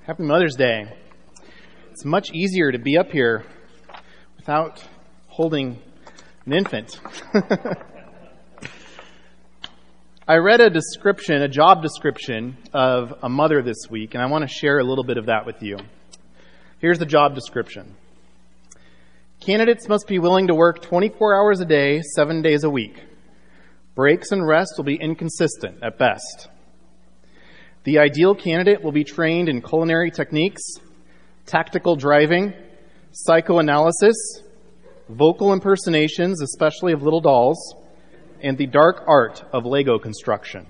Happy Mother's Day. It's much easier to be up here without holding an infant. I read a job description of a mother this week, and I want to share a little bit of that with you. Here's the job description. Candidates must be willing to work 24 hours a day, 7 days a week. Breaks and rest will be inconsistent at best. The ideal candidate will be trained in culinary techniques, tactical driving, psychoanalysis, vocal impersonations, especially of little dolls, and the dark art of Lego construction.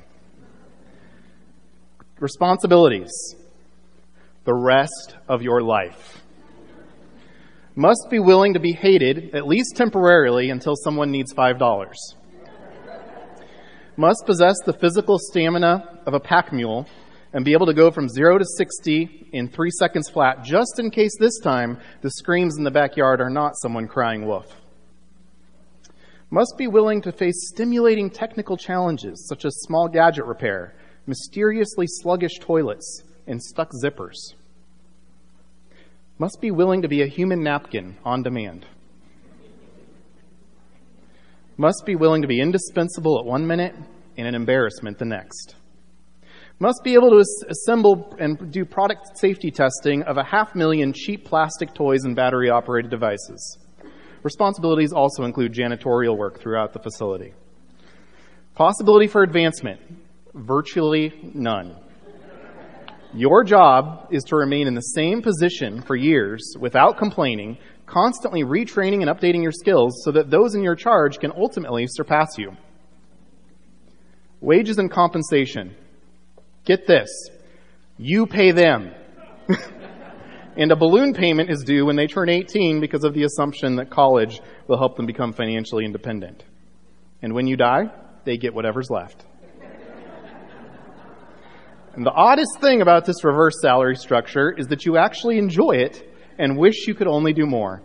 Responsibilities. The rest of your life. Must be willing to be hated, at least temporarily, until someone needs $5. Must possess the physical stamina of a pack mule and be able to go from 0 to 60 in 3 seconds flat, just in case this time the screams in the backyard are not someone crying wolf. Must be willing to face stimulating technical challenges, such as small gadget repair, mysteriously sluggish toilets, and stuck zippers. Must be willing to be a human napkin on demand. Must be willing to be indispensable at 1 minute and an embarrassment the next. Must be able to assemble and do product safety testing of 500,000 cheap plastic toys and battery-operated devices. Responsibilities also include janitorial work throughout the facility. Possibility for advancement, virtually none. Your job is to remain in the same position for years without complaining, constantly retraining and updating your skills so that those in your charge can ultimately surpass you. Wages and compensation. Get this. You pay them. And a balloon payment is due when they turn 18 because of the assumption that college will help them become financially independent. And when you die, they get whatever's left. And the oddest thing about this reverse salary structure is that you actually enjoy it and wish you could only do more.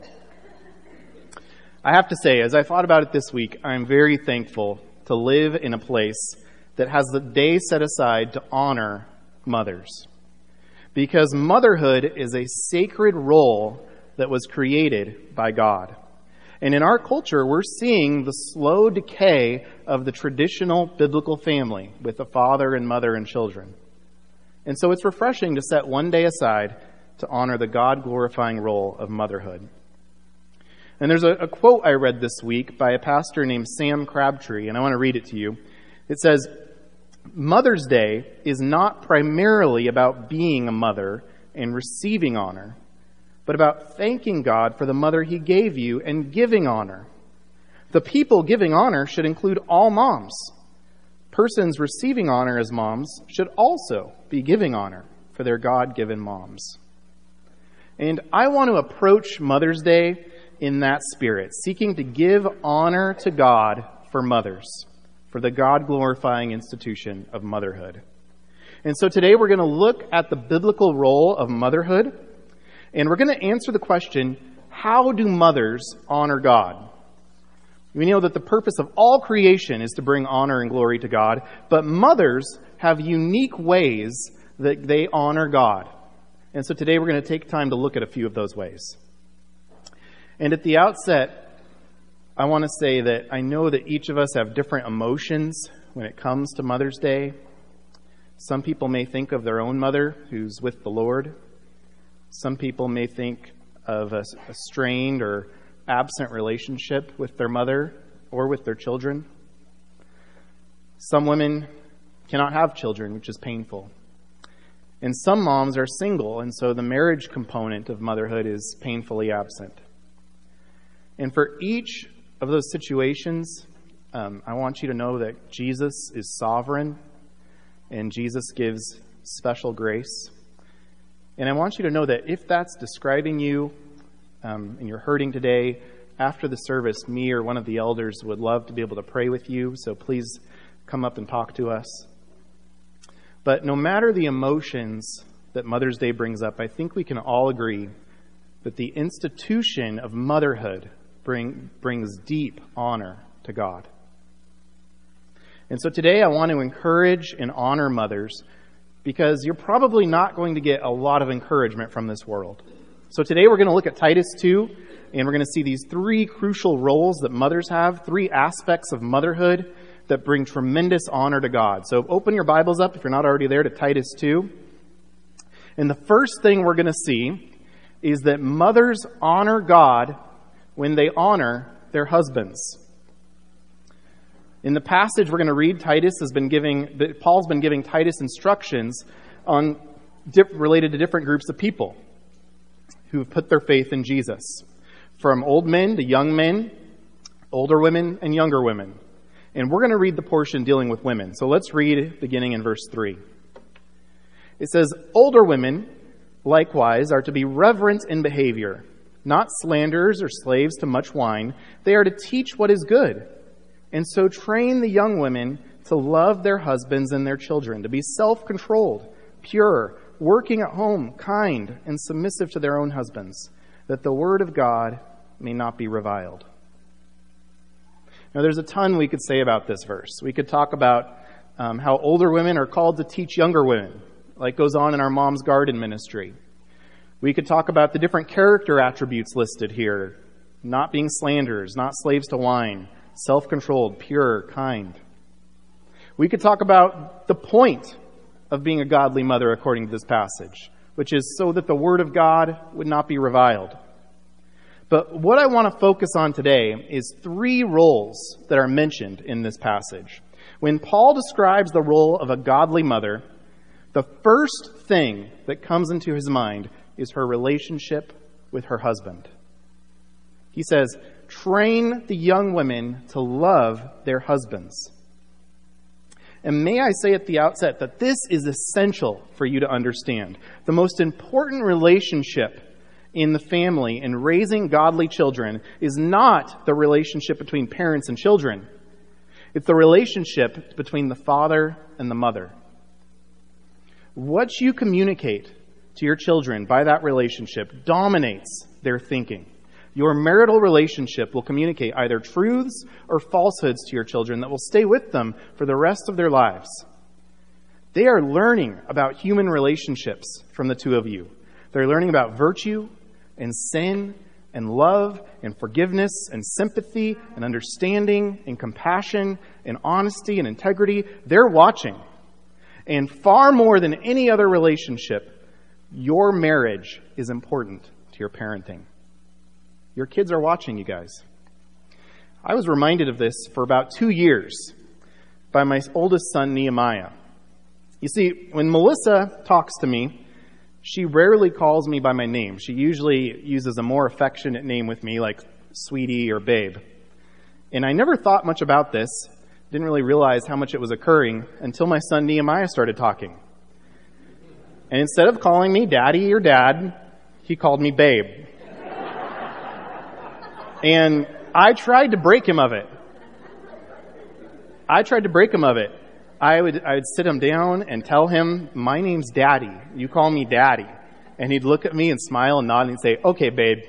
I have to say, as I thought about it this week, I'm very thankful to live in a place that has the day set aside to honor mothers. Because motherhood is a sacred role that was created by God. And in our culture, we're seeing the slow decay of the traditional biblical family with a father and mother and children. And so it's refreshing to set one day aside to honor the God-glorifying role of motherhood. And there's a quote I read this week by a pastor named Sam Crabtree, and I want to read it to you. It says, "Mother's Day is not primarily about being a mother and receiving honor, but about thanking God for the mother He gave you and giving honor. The people giving honor should include all moms. Persons receiving honor as moms should also be giving honor for their God-given moms." And I want to approach Mother's Day in that spirit, seeking to give honor to God for mothers, for the God-glorifying institution of motherhood. And so today we're going to look at the biblical role of motherhood, and we're going to answer the question, how do mothers honor God? We know that the purpose of all creation is to bring honor and glory to God, but mothers have unique ways that they honor God. And so today we're going to take time to look at a few of those ways. And at the outset, I want to say that I know that each of us have different emotions when it comes to Mother's Day. Some people may think of their own mother who's with the Lord. Some people may think of a strained or absent relationship with their mother or with their children. Some women cannot have children, which is painful. And some moms are single, and so the marriage component of motherhood is painfully absent. And for each of those situations, I want you to know that Jesus is sovereign and Jesus gives special grace. And I want you to know that if that's describing you and you're hurting today, after the service, me or one of the elders would love to be able to pray with you. So please come up and talk to us. But no matter the emotions that Mother's Day brings up, I think we can all agree that the institution of motherhood brings deep honor to God. And so today I want to encourage and honor mothers because you're probably not going to get a lot of encouragement from this world. So today we're going to look at Titus 2, and we're going to see these three crucial roles that mothers have, three aspects of motherhood that bring tremendous honor to God. So open your Bibles up, if you're not already there, to Titus 2. And the first thing we're going to see is that mothers honor God when they honor their husbands. In the passage we're going to read, Paul's been giving Titus instructions related to different groups of people who have put their faith in Jesus. From old men to young men, older women and younger women. And we're going to read the portion dealing with women. So let's read beginning in verse 3. It says, "Older women, likewise, are to be reverent in behavior, not slanderers or slaves to much wine. They are to teach what is good, and so train the young women to love their husbands and their children, to be self-controlled, pure, working at home, kind, and submissive to their own husbands, that the word of God may not be reviled." Now, there's a ton we could say about this verse. We could talk about how older women are called to teach younger women, like goes on in our Mom's Garden ministry. We could talk about the different character attributes listed here, not being slanderers, not slaves to wine, self-controlled, pure, kind. We could talk about the point of being a godly mother according to this passage, which is so that the word of God would not be reviled. But what I want to focus on today is three roles that are mentioned in this passage. When Paul describes the role of a godly mother, the first thing that comes into his mind is her relationship with her husband. He says, train the young women to love their husbands. And may I say at the outset that this is essential for you to understand. The most important relationship in the family in raising godly children is not the relationship between parents and children. It's the relationship between the father and the mother. What you communicate to your children by that relationship dominates their thinking. Your marital relationship will communicate either truths or falsehoods to your children that will stay with them for the rest of their lives. They are learning about human relationships from the two of you. They're learning about virtue and sin and love and forgiveness and sympathy and understanding and compassion and honesty and integrity. They're watching. And far more than any other relationship, your marriage is important to your parenting. Your kids are watching, you guys. I was reminded of this for about 2 years by my oldest son, Nehemiah. You see, when Melissa talks to me, she rarely calls me by my name. She usually uses a more affectionate name with me, like sweetie or babe. And I never thought much about this, didn't really realize how much it was occurring until my son Nehemiah started talking. And instead of calling me daddy or dad, he called me babe. And I tried to break him of it. I would sit him down and tell him, my name's Daddy. You call me Daddy. And he'd look at me and smile and nod and he'd say, okay, babe.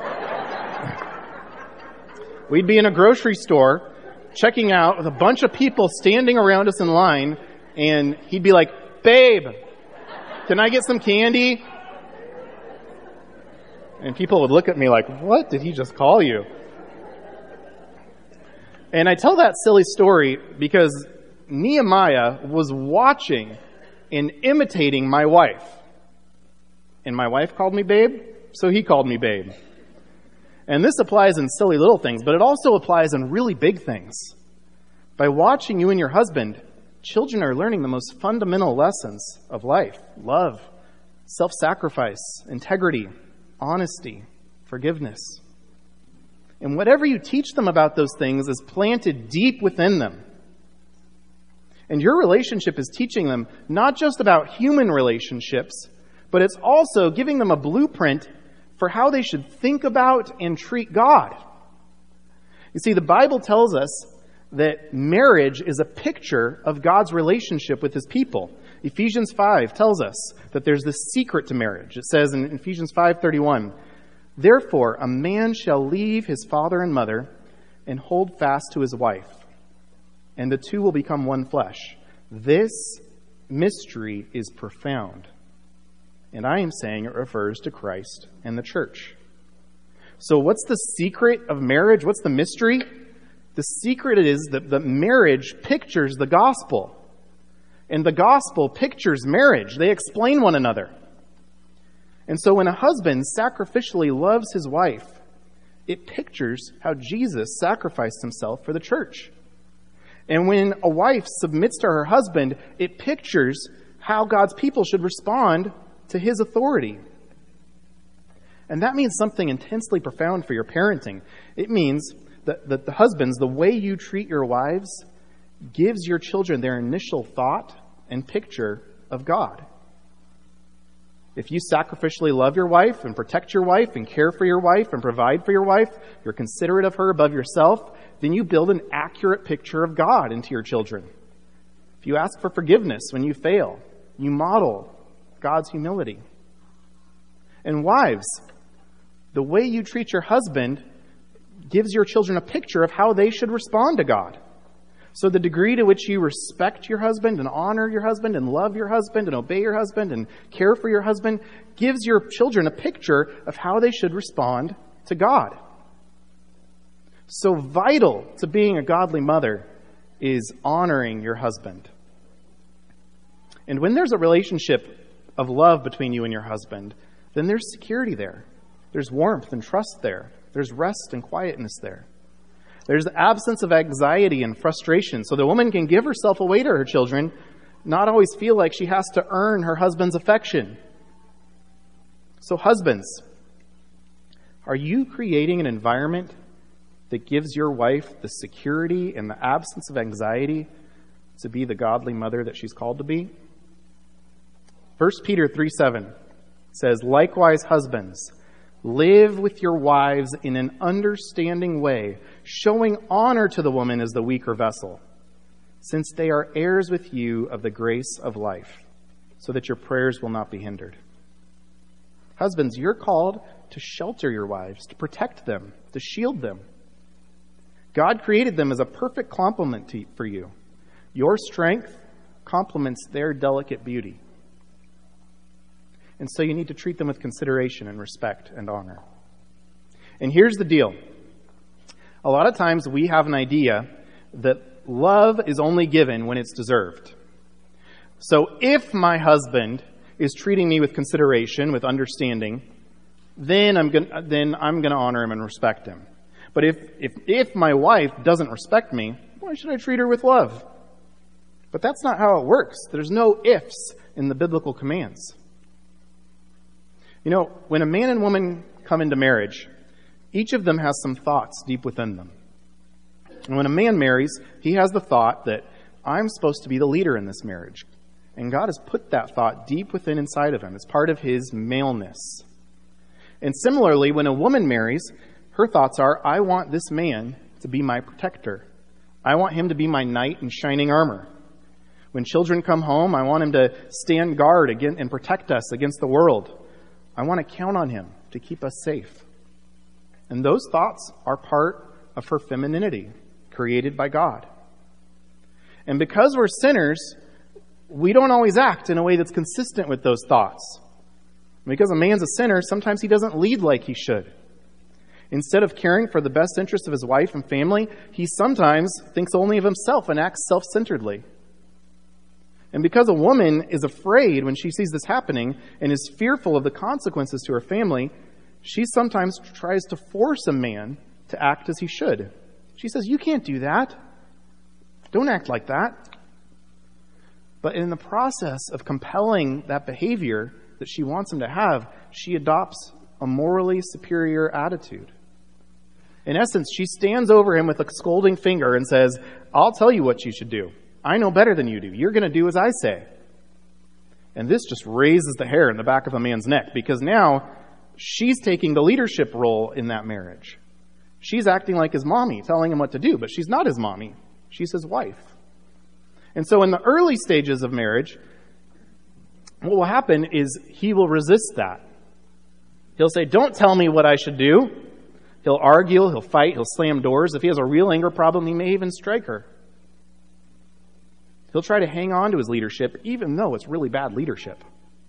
We'd be in a grocery store checking out with a bunch of people standing around us in line, and he'd be like, babe, can I get some candy? And people would look at me like, what did he just call you? And I tell that silly story because Nehemiah was watching and imitating my wife. And my wife called me babe, so he called me babe. And this applies in silly little things, but it also applies in really big things. By watching you and your husband, children are learning the most fundamental lessons of life: love, self-sacrifice, integrity, honesty, forgiveness. And whatever you teach them about those things is planted deep within them. And your relationship is teaching them not just about human relationships, but it's also giving them a blueprint for how they should think about and treat God. You see, the Bible tells us that marriage is a picture of God's relationship with his people. Ephesians 5 tells us that there's this secret to marriage. It says in Ephesians 5:31, "Therefore a man shall leave his father and mother and hold fast to his wife, and the two will become one flesh. This mystery is profound. And I am saying it refers to Christ and the church. So what's the secret of marriage? What's the mystery? The secret is that the marriage pictures the gospel. And the gospel pictures marriage. They explain one another. And so when a husband sacrificially loves his wife, it pictures how Jesus sacrificed himself for the church. And when a wife submits to her husband, it pictures how God's people should respond to his authority. And that means something intensely profound for your parenting. It means that the husbands, the way you treat your wives, gives your children their initial thought and picture of God. If you sacrificially love your wife and protect your wife and care for your wife and provide for your wife, you're considerate of her above yourself, then you build an accurate picture of God into your children. If you ask for forgiveness when you fail, you model God's humility. And wives, the way you treat your husband gives your children a picture of how they should respond to God. So the degree to which you respect your husband and honor your husband and love your husband and obey your husband and care for your husband gives your children a picture of how they should respond to God. So vital to being a godly mother is honoring your husband. And when there's a relationship of love between you and your husband, then there's security there. There's warmth and trust there. There's rest and quietness there. There's the absence of anxiety and frustration, so the woman can give herself away to her children, not always feel like she has to earn her husband's affection. So husbands, are you creating an environment that gives your wife the security and the absence of anxiety to be the godly mother that she's called to be? 1 Peter 3:7 says, "Likewise, husbands, live with your wives in an understanding way, showing honor to the woman as the weaker vessel, since they are heirs with you of the grace of life, so that your prayers will not be hindered." Husbands, you're called to shelter your wives, to protect them, to shield them. God created them as a perfect complement for you. Your strength complements their delicate beauty. And so you need to treat them with consideration and respect and honor. And here's the deal. A lot of times we have an idea that love is only given when it's deserved. So if my husband is treating me with consideration, with understanding, then I'm going to honor him and respect him. But if my wife doesn't respect me, why should I treat her with love? But that's not how it works. There's no ifs in the biblical commands. You know, when a man and woman come into marriage, each of them has some thoughts deep within them. And when a man marries, he has the thought that I'm supposed to be the leader in this marriage. And God has put that thought deep within inside of him. It's part of his maleness. And similarly, when a woman marries, her thoughts are, I want this man to be my protector. I want him to be my knight in shining armor. When children come home, I want him to stand guard against and protect us against the world. I want to count on him to keep us safe. And those thoughts are part of her femininity, created by God. And because we're sinners, we don't always act in a way that's consistent with those thoughts. Because a man's a sinner, sometimes he doesn't lead like he should. Instead of caring for the best interest of his wife and family, he sometimes thinks only of himself and acts self-centeredly. And because a woman is afraid when she sees this happening and is fearful of the consequences to her family, she sometimes tries to force a man to act as he should. She says, you can't do that. Don't act like that. But in the process of compelling that behavior that she wants him to have, she adopts a morally superior attitude. In essence, she stands over him with a scolding finger and says, I'll tell you what you should do. I know better than you do. You're going to do as I say. And this just raises the hair in the back of a man's neck, because now she's taking the leadership role in that marriage. She's acting like his mommy, telling him what to do, but she's not his mommy. She's his wife. And so in the early stages of marriage, what will happen is he will resist that. He'll say, don't tell me what I should do. He'll argue, he'll fight, he'll slam doors. If he has a real anger problem, he may even strike her. He'll try to hang on to his leadership, even though it's really bad leadership.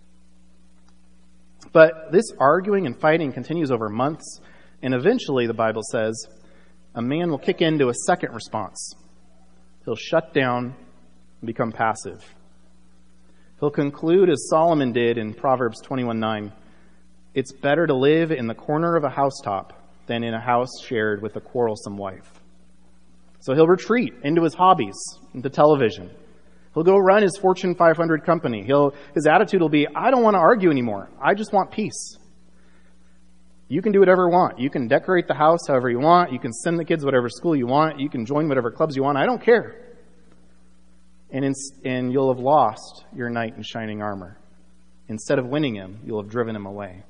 But this arguing and fighting continues over months, and eventually, the Bible says, a man will kick into a second response. He'll shut down and become passive. He'll conclude as Solomon did in Proverbs 21:9, "It's better to live in the corner of a housetop than in a house shared with a quarrelsome wife." So he'll retreat into his hobbies, into television. He'll go run his Fortune 500 company. His attitude will be, "I don't want to argue anymore. I just want peace. You can do whatever you want. You can decorate the house however you want. You can send the kids whatever school you want. You can join whatever clubs you want. I don't care." And you'll have lost your knight in shining armor. Instead of winning him, you'll have driven him away.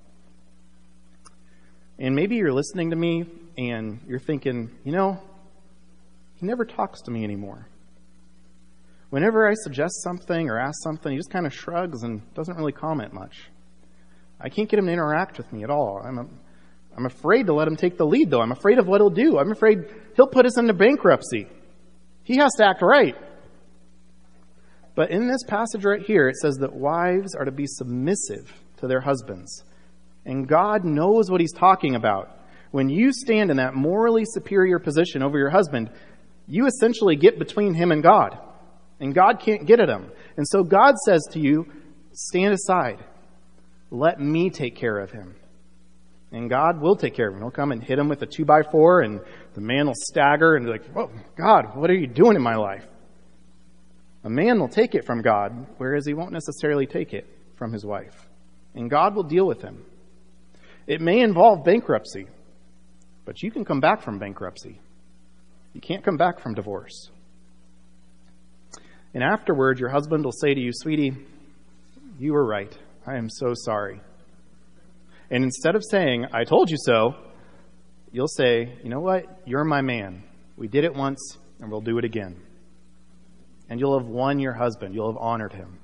And maybe you're listening to me and you're thinking, he never talks to me anymore. Whenever I suggest something or ask something, he just kind of shrugs and doesn't really comment much. I can't get him to interact with me at all. I'm afraid to let him take the lead, though. I'm afraid of what he'll do. I'm afraid he'll put us into bankruptcy. He has to act right. But in this passage right here, it says that wives are to be submissive to their husbands. And God knows what he's talking about. When you stand in that morally superior position over your husband, you essentially get between him and God. And God can't get at him. And so God says to you, stand aside. Let me take care of him. And God will take care of him. He'll come and hit him with a 2x4, and the man will stagger and be like, "Oh, God, what are you doing in my life?" A man will take it from God, whereas he won't necessarily take it from his wife. And God will deal with him. It may involve bankruptcy, but you can come back from bankruptcy. You can't come back from divorce. And afterward, your husband will say to you, "Sweetie, you were right. I am so sorry." And instead of saying, "I told you so," you'll say, "You know what? You're my man. We did it once, and we'll do it again." And you'll have won your husband. You'll have honored him.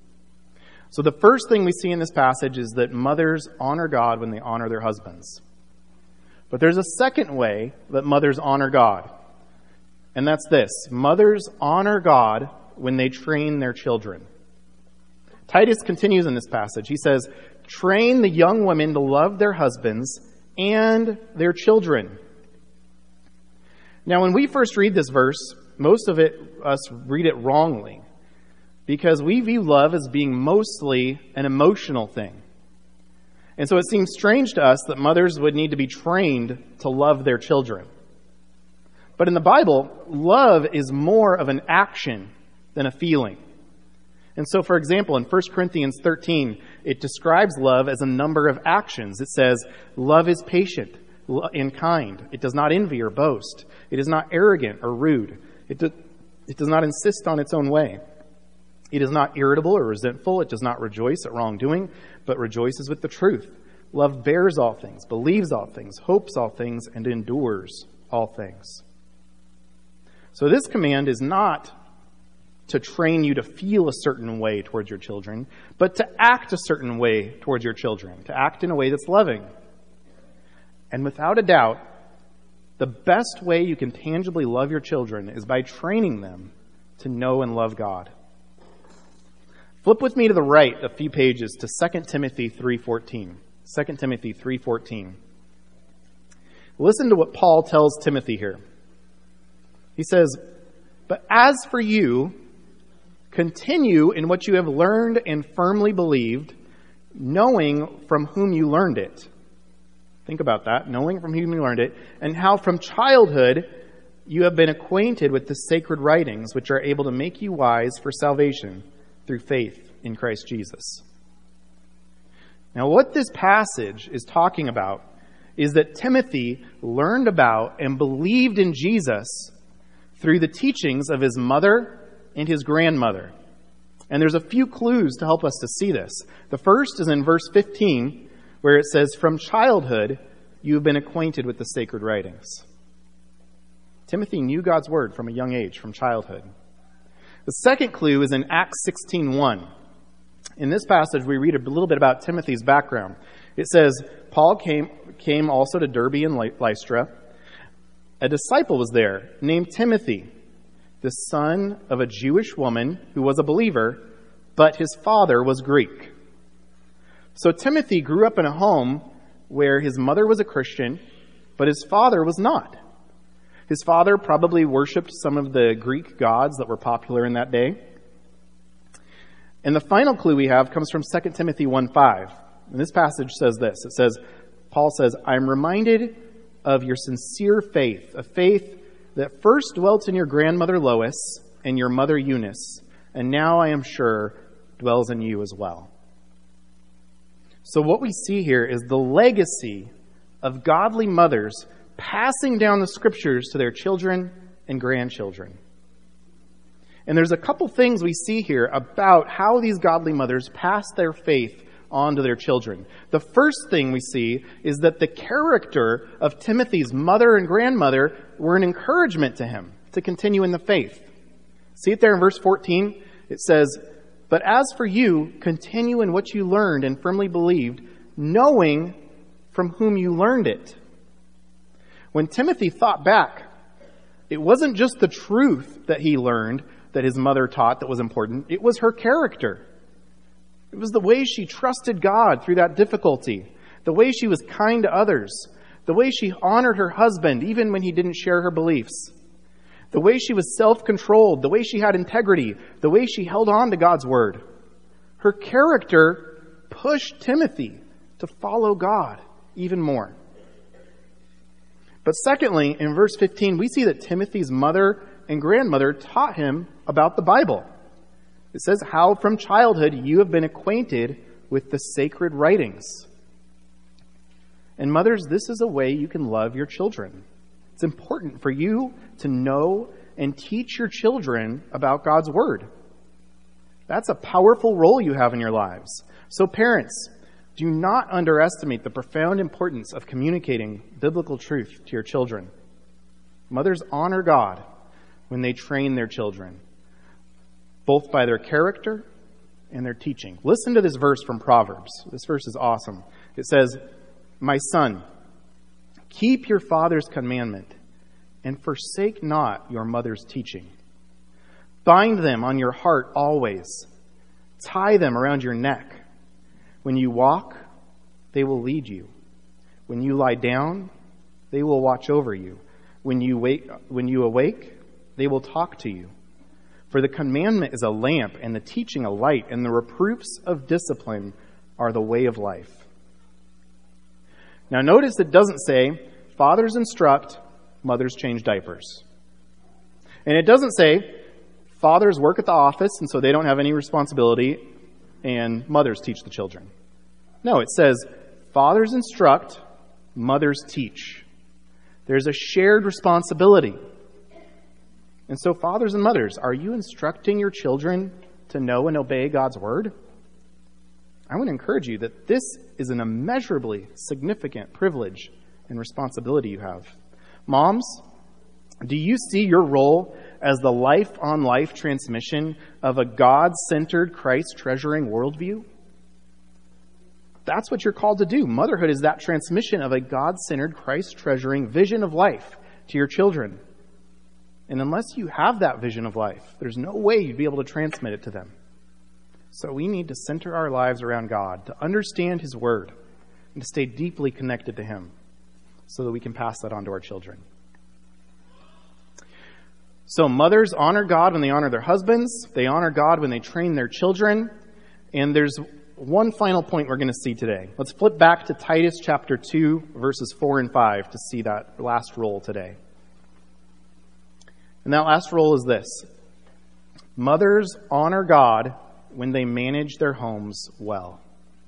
So the first thing we see in this passage is that mothers honor God when they honor their husbands. But there's a second way that mothers honor God. And that's this. Mothers honor God when they train their children. Titus continues in this passage. He says, "Train the young women to love their husbands and their children." Now, when we first read this verse, most of us read it wrongly, because we view love as being mostly an emotional thing. And so it seems strange to us that mothers would need to be trained to love their children. But in the Bible, love is more of an action than a feeling. And so, for example, in 1 Corinthians 13, it describes love as a number of actions. It says, "Love is patient and kind. It does not envy or boast. It is not arrogant or rude. It does not insist on its own way. It is not irritable or resentful. It does not rejoice at wrongdoing, but rejoices with the truth. Love bears all things, believes all things, hopes all things, and endures all things." So this command is not to train you to feel a certain way towards your children, but to act a certain way towards your children, to act in a way that's loving. And without a doubt, the best way you can tangibly love your children is by training them to know and love God. Flip with me to the right a few pages to 2 Timothy 3:14. 2 Timothy 3:14. Listen to what Paul tells Timothy here. He says, "But as for you, continue in what you have learned and firmly believed, knowing from whom you learned it." Think about that, knowing from whom you learned it, and how from childhood you have been acquainted with the sacred writings, which are able to make you wise for salvation through faith in Christ Jesus. Now, what this passage is talking about is that Timothy learned about and believed in Jesus through the teachings of his mother and his grandmother. And there's a few clues to help us to see this. The first is in verse 15, where it says, "From childhood you have been acquainted with the sacred writings." Timothy knew God's word from a young age, from childhood. The second clue is in Acts 16:1. In this passage, we read a little bit about Timothy's background. It says, Paul came also to Derbe and Lystra. A disciple was there named Timothy. the son of a Jewish woman who was a believer, but his father was Greek. So Timothy grew up in a home where his mother was a Christian, but his father was not. His father probably worshipped some of the Greek gods that were popular in that day. And the final clue we have comes from 2 Timothy 1:5. And this passage says this. It says, Paul says, "I'm reminded of your sincere faith, a faith that first dwelt in your grandmother Lois and your mother Eunice, and now I am sure dwells in you as well." So what we see here is the legacy of godly mothers passing down the scriptures to their children and grandchildren. And there's a couple things we see here about how these godly mothers pass their faith on to their children. The first thing we see is that the character of Timothy's mother and grandmother were an encouragement to him to continue in the faith. See it there in verse 14? It says, "But as for you, continue in what you learned and firmly believed, knowing from whom you learned it." When Timothy thought back, it wasn't just the truth that he learned that his mother taught that was important. It was her character. It was the way she trusted God through that difficulty, the way she was kind to others, the way she honored her husband even when he didn't share her beliefs, the way she was self-controlled, the way she had integrity, the way she held on to God's word. Her character pushed Timothy to follow God even more. But secondly, in verse 15, we see that Timothy's mother and grandmother taught him about the Bible. It says, "How from childhood you have been acquainted with the sacred writings." And mothers, this is a way you can love your children. It's important for you to know and teach your children about God's word. That's a powerful role you have in your lives. So parents, do not underestimate the profound importance of communicating biblical truth to your children. Mothers honor God when they train their children, both by their character and their teaching. Listen to this verse from Proverbs. This verse is awesome. It says, "My son, keep your father's commandment and forsake not your mother's teaching. Bind them on your heart always. Tie them around your neck. When you walk, they will lead you. When you lie down, they will watch over you. When you awake, they will talk to you. For the commandment is a lamp, and the teaching a light, and the reproofs of discipline are the way of life." Now notice it doesn't say, fathers instruct, mothers change diapers. And it doesn't say, fathers work at the office, and so they don't have any responsibility, and mothers teach the children. No, it says, fathers instruct, mothers teach. There's a shared responsibility. And so fathers and mothers, are you instructing your children to know and obey God's word? I want to encourage you that this is an immeasurably significant privilege and responsibility you have. Moms, do you see your role as the life-on-life transmission of a God-centered, Christ-treasuring worldview? That's what you're called to do. Motherhood is that transmission of a God-centered, Christ-treasuring vision of life to your children. And unless you have that vision of life, there's no way you'd be able to transmit it to them. So we need to center our lives around God, to understand His Word, and to stay deeply connected to Him so that we can pass that on to our children. So mothers honor God when they honor their husbands. They honor God when they train their children. And there's one final point we're going to see today. Let's flip back to Titus chapter 2, verses 4 and 5 to see that last role today. And that last role is this. Mothers honor God when they manage their homes well.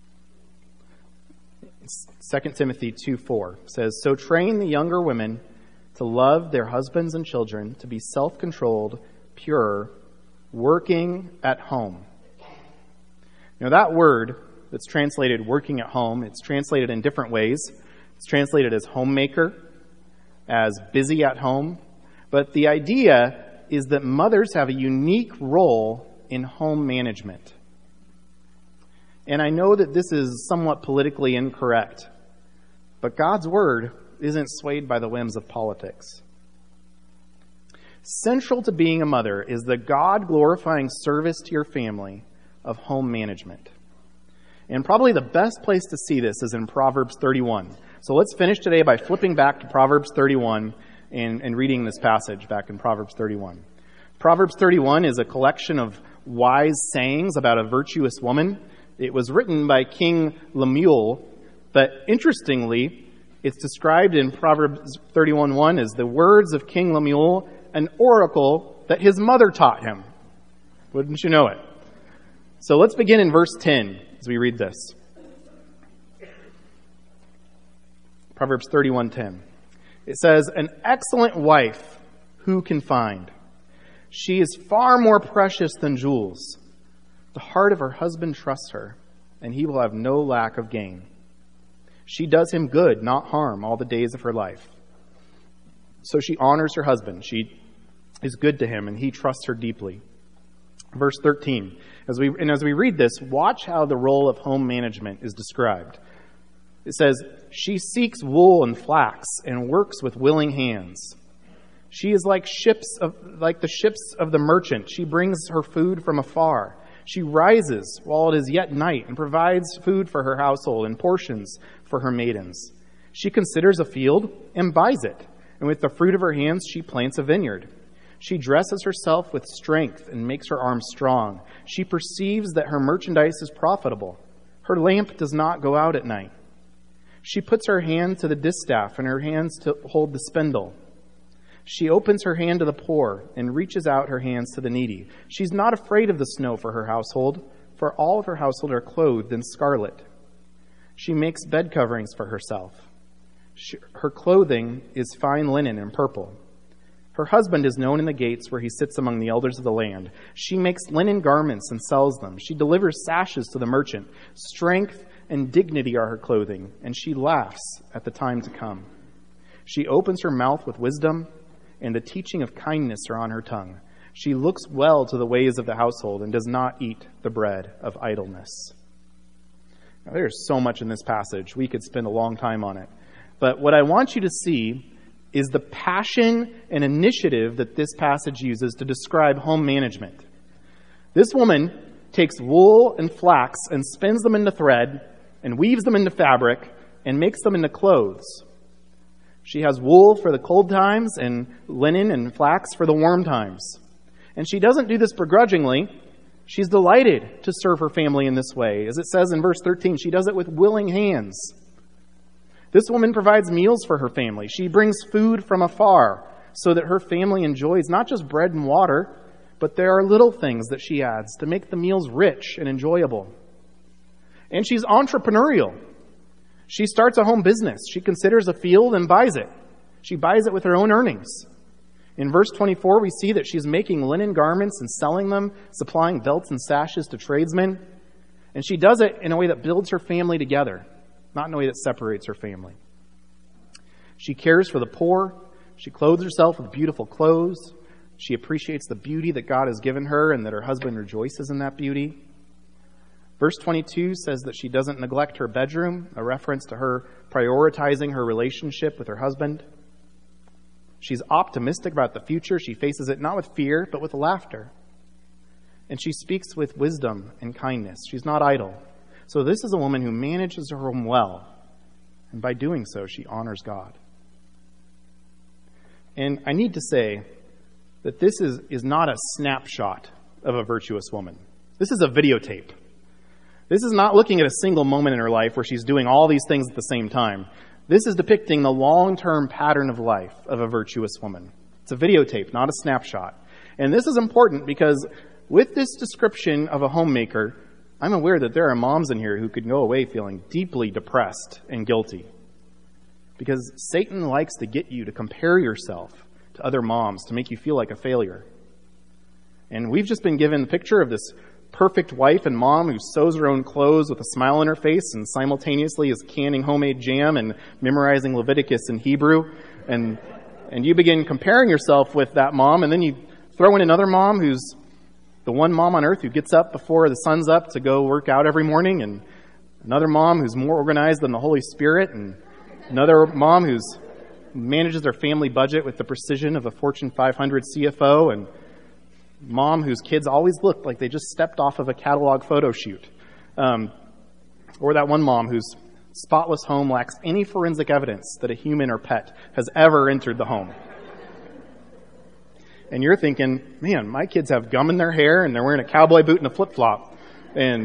2 Timothy 2:4 says, "So train the younger women to love their husbands and children, to be self-controlled, pure, working at home." Now that word that's translated working at home, it's translated in different ways. It's translated as homemaker, as busy at home. But the idea is that mothers have a unique role in home management. And I know that this is somewhat politically incorrect, but God's word isn't swayed by the whims of politics. Central to being a mother is the God-glorifying service to your family of home management. And probably the best place to see this is in Proverbs 31. So let's finish today by flipping back to Proverbs 31 and reading this passage back in Proverbs 31. Proverbs 31 is a collection of wise sayings about a virtuous woman. It was written by King Lemuel, but interestingly, it's described in Proverbs 31:1 as the words of King Lemuel, an oracle that his mother taught him. Wouldn't you know it? So let's begin in verse 10 as we read this. Proverbs 31:10. It says, "An excellent wife who can find? She is far more precious than jewels. The heart of her husband trusts her, and he will have no lack of gain. She does him good, not harm, all the days of her life. So she honors her husband. She is good to him, and he trusts her deeply." Verse 13. As we read this, watch how the role of home management is described. It says, "She seeks wool and flax and works with willing hands. She is like the ships of the merchant. She brings her food from afar. She rises while it is yet night and provides food for her household and portions for her maidens. She considers a field and buys it, and with the fruit of her hands she plants a vineyard. She dresses herself with strength and makes her arms strong. She perceives that her merchandise is profitable. Her lamp does not go out at night. She puts her hand to the distaff and her hands to hold the spindle. She opens her hand to the poor and reaches out her hands to the needy. She's not afraid of the snow for her household, for all of her household are clothed in scarlet. She makes bed coverings for herself. Her clothing is fine linen and purple. Her husband is known in the gates where he sits among the elders of the land. She makes linen garments and sells them. She delivers sashes to the merchant. Strength and dignity are her clothing, and she laughs at the time to come. She opens her mouth with wisdom, and the teaching of kindness are on her tongue. She looks well to the ways of the household and does not eat the bread of idleness." Now, there's so much in this passage. We could spend a long time on it. But what I want you to see is the passion and initiative that this passage uses to describe home management. This woman takes wool and flax and spins them into thread and weaves them into fabric and makes them into clothes. She has wool for the cold times and linen and flax for the warm times. And she doesn't do this begrudgingly. She's delighted to serve her family in this way. As it says in verse 13, she does it with willing hands. This woman provides meals for her family. She brings food from afar so that her family enjoys not just bread and water, but there are little things that she adds to make the meals rich and enjoyable. And she's entrepreneurial. She starts a home business. She considers a field and buys it. She buys it with her own earnings. In verse 24, we see that she's making linen garments and selling them, supplying belts and sashes to tradesmen. And she does it in a way that builds her family together, not in a way that separates her family. She cares for the poor. She clothes herself with beautiful clothes. She appreciates the beauty that God has given her and that her husband rejoices in that beauty. Verse 22 says that she doesn't neglect her bedroom, a reference to her prioritizing her relationship with her husband. She's optimistic about the future. She faces it not with fear, but with laughter. And she speaks with wisdom and kindness. She's not idle. So this is a woman who manages her home well. And by doing so, she honors God. And I need to say that this is not a snapshot of a virtuous woman. This is a videotape. This is not looking at a single moment in her life where she's doing all these things at the same time. This is depicting the long-term pattern of life of a virtuous woman. It's a videotape, not a snapshot. And this is important because with this description of a homemaker, I'm aware that there are moms in here who could go away feeling deeply depressed and guilty. Because Satan likes to get you to compare yourself to other moms to make you feel like a failure. And we've just been given the picture of this perfect wife and mom who sews her own clothes with a smile on her face and simultaneously is canning homemade jam and memorizing Leviticus in Hebrew. And you begin comparing yourself with that mom, and then you throw in another mom who's the one mom on earth who gets up before the sun's up to go work out every morning, and another mom who's more organized than the Holy Spirit, and another mom who's manages their family budget with the precision of a Fortune 500 CFO, and mom whose kids always look like they just stepped off of a catalog photo shoot. Or that one mom whose spotless home lacks any forensic evidence that a human or pet has ever entered the home. And you're thinking, man, my kids have gum in their hair and they're wearing a cowboy boot and a flip-flop. And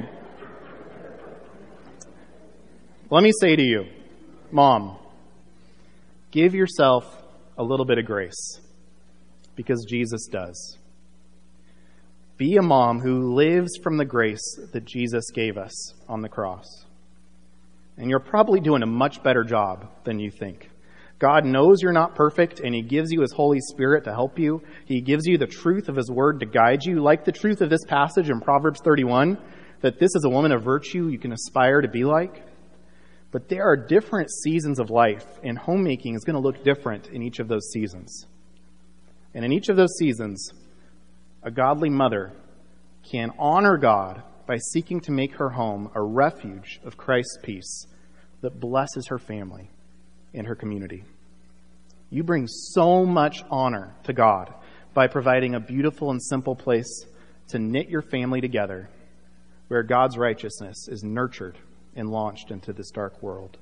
let me say to you, Mom, give yourself a little bit of grace, because Jesus does. Be a mom who lives from the grace that Jesus gave us on the cross. And you're probably doing a much better job than you think. God knows you're not perfect, and He gives you His Holy Spirit to help you. He gives you the truth of His Word to guide you, like the truth of this passage in Proverbs 31, that this is a woman of virtue you can aspire to be like. But there are different seasons of life, and homemaking is going to look different in each of those seasons. And in each of those seasons, a godly mother can honor God by seeking to make her home a refuge of Christ's peace that blesses her family and her community. You bring so much honor to God by providing a beautiful and simple place to knit your family together, where God's righteousness is nurtured and launched into this dark world.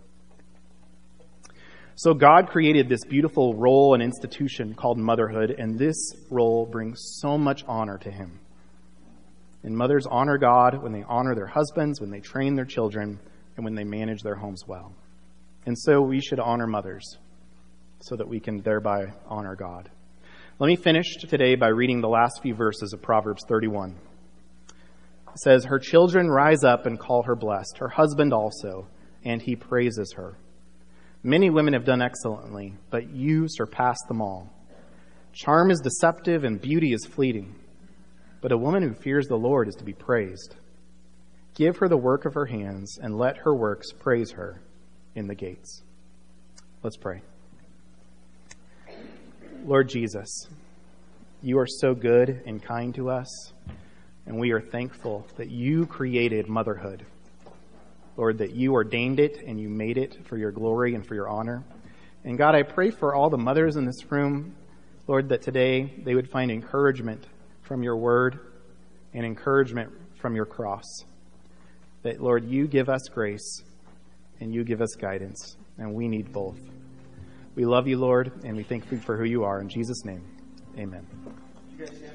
So God created this beautiful role and institution called motherhood, and this role brings so much honor to Him. And mothers honor God when they honor their husbands, when they train their children, and when they manage their homes well. And so we should honor mothers so that we can thereby honor God. Let me finish today by reading the last few verses of Proverbs 31. It says, "Her children rise up and call her blessed, her husband also, and he praises her. Many women have done excellently, but you surpass them all. Charm is deceptive and beauty is fleeting, but a woman who fears the Lord is to be praised. Give her the work of her hands, and let her works praise her in the gates." Let's pray. Lord Jesus, you are so good and kind to us, and we are thankful that you created motherhood. Lord, that you ordained it and you made it for your glory and for your honor. And God, I pray for all the mothers in this room, Lord, that today they would find encouragement from your word and encouragement from your cross. That, Lord, you give us grace and you give us guidance, and we need both. We love you, Lord, and we thank you for who you are. In Jesus' name, amen.